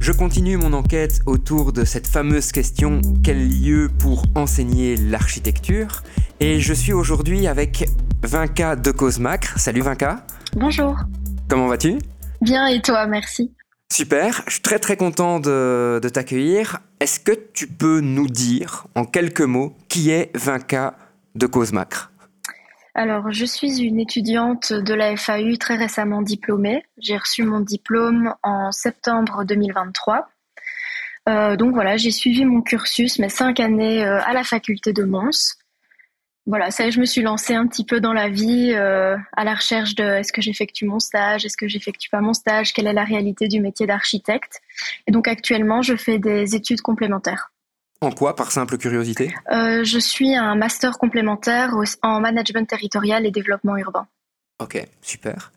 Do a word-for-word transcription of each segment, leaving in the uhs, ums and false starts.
Je continue mon enquête autour de cette fameuse question « Quel lieu pour enseigner l'architecture ?» Et je suis aujourd'hui avec Vinca Decausemacre. Salut Vinca. Bonjour. Comment vas-tu ? Bien et toi, merci. Super, je suis très très content de, de t'accueillir. Est-ce que tu peux nous dire en quelques mots qui est Vinca Decausemacre ? Alors, je suis une étudiante de la F A U très récemment diplômée. J'ai reçu mon diplôme en septembre deux mille vingt-trois. Euh, donc voilà, j'ai suivi mon cursus, mes cinq années euh, à la faculté de Mons. Voilà, ça y est, je me suis lancée un petit peu dans la vie, euh, à la recherche de est-ce que j'effectue mon stage, est-ce que j'effectue pas mon stage, quelle est la réalité du métier d'architecte. Et donc actuellement, je fais des études complémentaires. En quoi, par simple curiosité ? euh, Je suis un master complémentaire au- en management territorial et développement urbain. Ok, super.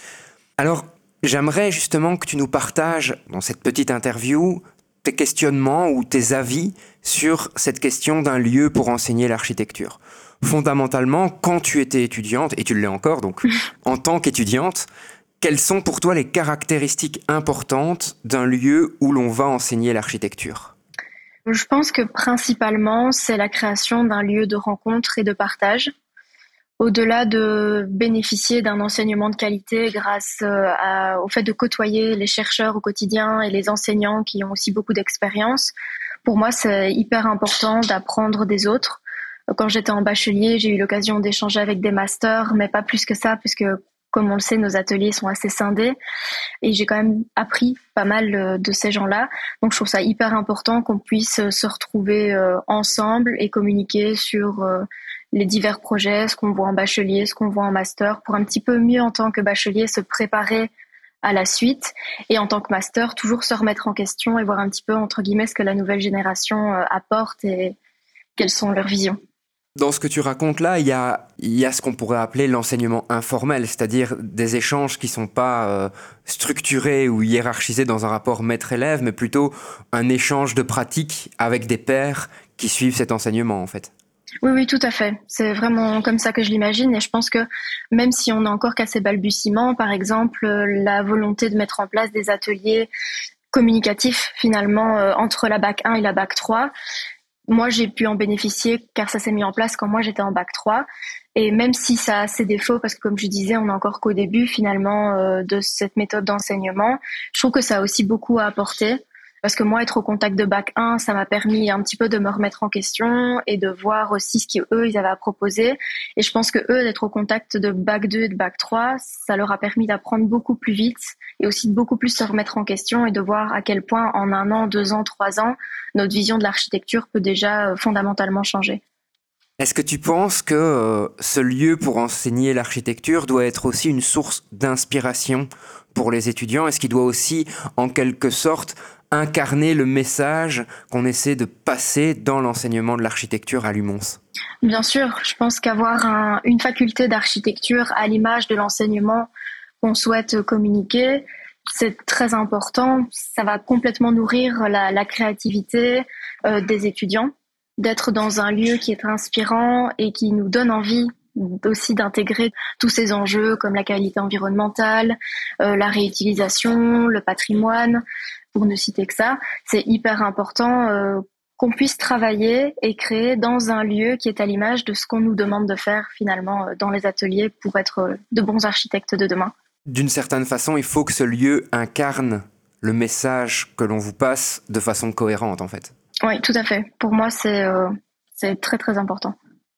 Alors, j'aimerais justement que tu nous partages dans cette petite interview tes questionnements ou tes avis sur cette question d'un lieu pour enseigner l'architecture. Fondamentalement, quand tu étais étudiante, et tu l'es encore, donc en tant qu'étudiante, quelles sont pour toi les caractéristiques importantes d'un lieu où l'on va enseigner l'architecture ? Je pense que principalement, c'est la création d'un lieu de rencontre et de partage. Au-delà de bénéficier d'un enseignement de qualité grâce euh, à- au fait de côtoyer les chercheurs au quotidien et les enseignants qui ont aussi beaucoup d'expérience, pour moi, c'est hyper important d'apprendre des autres. Quand j'étais en bachelier, j'ai eu l'occasion d'échanger avec des masters, mais pas plus que ça, puisque, comme on le sait, nos ateliers sont assez scindés. Et j'ai quand même appris pas mal euh, de ces gens-là. Donc, je trouve ça hyper important qu'on puisse euh, se retrouver euh, ensemble et communiquer sur euh, les divers projets, ce qu'on voit en bachelier, ce qu'on voit en master, pour un petit peu mieux, en tant que bachelier, se préparer à la suite, et en tant que master, toujours se remettre en question et voir un petit peu, entre guillemets, ce que la nouvelle génération euh, apporte et quelles sont leurs visions. Dans ce que tu racontes là, il y a, il y a ce qu'on pourrait appeler l'enseignement informel, c'est-à-dire des échanges qui ne sont pas euh, structurés ou hiérarchisés dans un rapport maître-élève, mais plutôt un échange de pratiques avec des pairs qui suivent cet enseignement en fait. Oui, oui, tout à fait. C'est vraiment comme ça que je l'imagine, et je pense que même si on n'a encore qu'à ses balbutiements, par exemple, euh, la volonté de mettre en place des ateliers communicatifs finalement euh, entre la bac un et la bac trois, moi j'ai pu en bénéficier car ça s'est mis en place quand moi j'étais en bac trois, et même si ça a ses défauts, parce que comme je disais, on n'est encore qu'au début finalement euh, de cette méthode d'enseignement, je trouve que ça a aussi beaucoup à apporter. Parce que moi, être au contact de bac un, ça m'a permis un petit peu de me remettre en question et de voir aussi ce qu'eux, ils avaient à proposer. Et je pense que eux, d'être au contact de bac deux et de bac trois, ça leur a permis d'apprendre beaucoup plus vite et aussi de beaucoup plus se remettre en question et de voir à quel point en un an, deux ans, trois ans, notre vision de l'architecture peut déjà euh, fondamentalement changer. Est-ce que tu penses que euh, ce lieu pour enseigner l'architecture doit être aussi une source d'inspiration pour les étudiants ? Est-ce qu'il doit aussi, en quelque sorte, incarner le message qu'on essaie de passer dans l'enseignement de l'architecture à l'U M O N S ? Bien sûr, je pense qu'avoir un, une faculté d'architecture à l'image de l'enseignement qu'on souhaite communiquer, c'est très important. Ça va complètement nourrir la, la créativité euh, des étudiants, d'être dans un lieu qui est inspirant et qui nous donne envie aussi d'intégrer tous ces enjeux comme la qualité environnementale, euh, la réutilisation, le patrimoine, pour ne citer que ça. C'est hyper important euh, qu'on puisse travailler et créer dans un lieu qui est à l'image de ce qu'on nous demande de faire finalement dans les ateliers pour être de bons architectes de demain. D'une certaine façon, il faut que ce lieu incarne le message que l'on vous passe de façon cohérente en fait. Oui, tout à fait. Pour moi, c'est, euh, c'est très très important.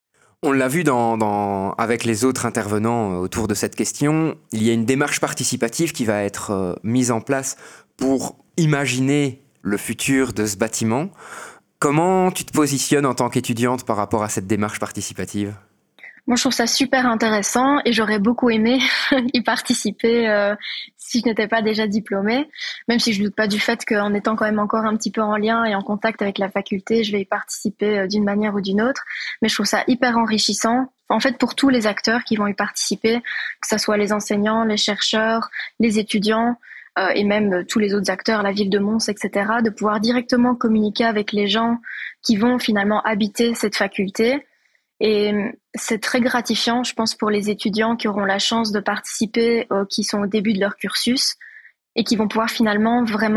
On l'a vu dans, dans, avec les autres intervenants autour de cette question, il y a une démarche participative qui va être euh, mise en place pour imaginer le futur de ce bâtiment. Comment tu te positionnes en tant qu'étudiante par rapport à cette démarche participative ? Moi, je trouve ça super intéressant et j'aurais beaucoup aimé y participer euh, si je n'étais pas déjà diplômée, même si je doute pas du fait qu'en étant quand même encore un petit peu en lien et en contact avec la faculté, je vais y participer euh, d'une manière ou d'une autre. Mais je trouve ça hyper enrichissant, en fait, pour tous les acteurs qui vont y participer, que ce soit les enseignants, les chercheurs, les étudiants, euh, et même euh, tous les autres acteurs, la ville de Mons, et cetera, de pouvoir directement communiquer avec les gens qui vont finalement habiter cette faculté. Et c'est très gratifiant, je pense, pour les étudiants qui auront la chance de participer, euh, qui sont au début de leur cursus et qui vont pouvoir finalement vraiment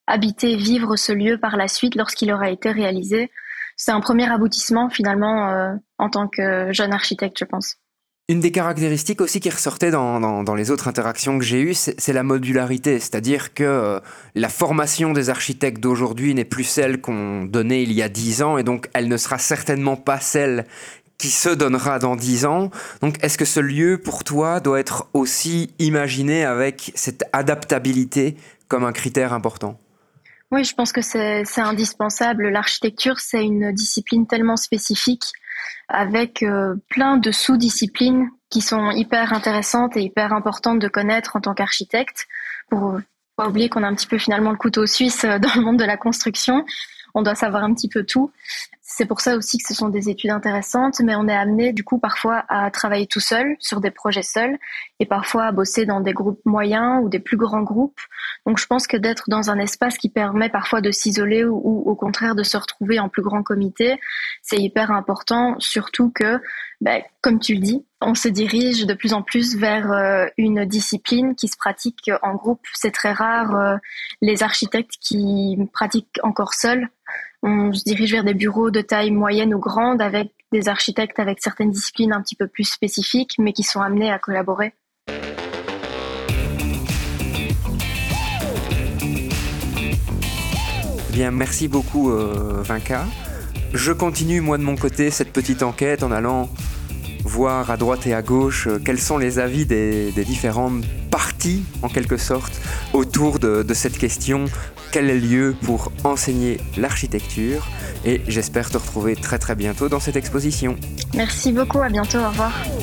habiter, vivre ce lieu par la suite lorsqu'il aura été réalisé. C'est un premier aboutissement finalement euh, en tant que jeune architecte, je pense. Une des caractéristiques aussi qui ressortait dans, dans, dans les autres interactions que j'ai eues, c'est, c'est la modularité. C'est-à-dire que euh, la formation des architectes d'aujourd'hui n'est plus celle qu'on donnait il y a dix ans, et donc elle ne sera certainement pas celle qui se donnera dans dix ans. Donc est-ce que ce lieu, pour toi, doit être aussi imaginé avec cette adaptabilité comme un critère important ? Oui, je pense que c'est, c'est indispensable. L'architecture, c'est une discipline tellement spécifique avec euh, plein de sous-disciplines qui sont hyper intéressantes et hyper importantes de connaître en tant qu'architecte, pour pas oublier qu'on a un petit peu finalement le couteau suisse dans le monde de la construction. On doit savoir un petit peu tout. C'est pour ça aussi que ce sont des études intéressantes, mais on est amené du coup parfois à travailler tout seul sur des projets seuls et parfois à bosser dans des groupes moyens ou des plus grands groupes. Donc je pense que d'être dans un espace qui permet parfois de s'isoler ou, ou au contraire de se retrouver en plus grand comité, c'est hyper important, surtout que, ben, comme tu le dis, on se dirige de plus en plus vers euh, une discipline qui se pratique en groupe. C'est très rare euh, les architectes qui pratiquent encore seuls. On se dirige vers des bureaux de taille moyenne ou grande avec des architectes avec certaines disciplines un petit peu plus spécifiques, mais qui sont amenés à collaborer. Bien, merci beaucoup euh, Vinca. Je continue moi de mon côté cette petite enquête en allant voir à droite et à gauche euh, quels sont les avis des, des différentes parties en quelque sorte autour de, de cette question. Quel est le lieu pour enseigner l'architecture ? Et j'espère te retrouver très très bientôt dans cette exposition. Merci beaucoup, à bientôt, au revoir.